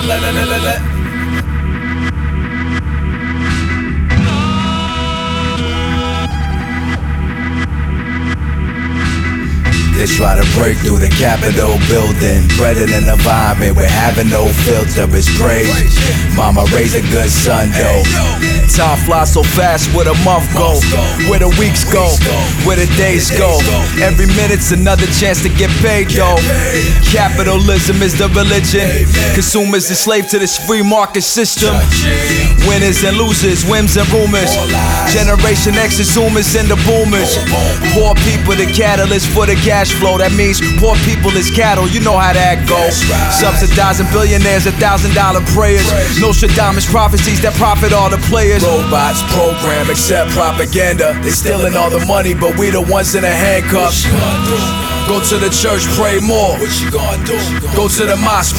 They try to break through the Capitol building, bred in an environment where having no filter is praise. Mama raised a good son though. Time flies so fast, where the month go, where the weeks go, where the days go. Every minute's another chance to get paid though. Capitalism is the religion, consumers enslaved to this free market system. Winners and losers, whims and rumors. Generation X is zoomers and the boomers. Poor people the catalyst for the cash flow. That means poor people is cattle, you know how that goes. Subsidizing billionaires, $1,000 prayers. Nostradamus prophecies that profit all the players. Robots program, accept propaganda. They stealing all the money, but we the ones in the handcuffs. Go to the church, pray more. Go to the mosque,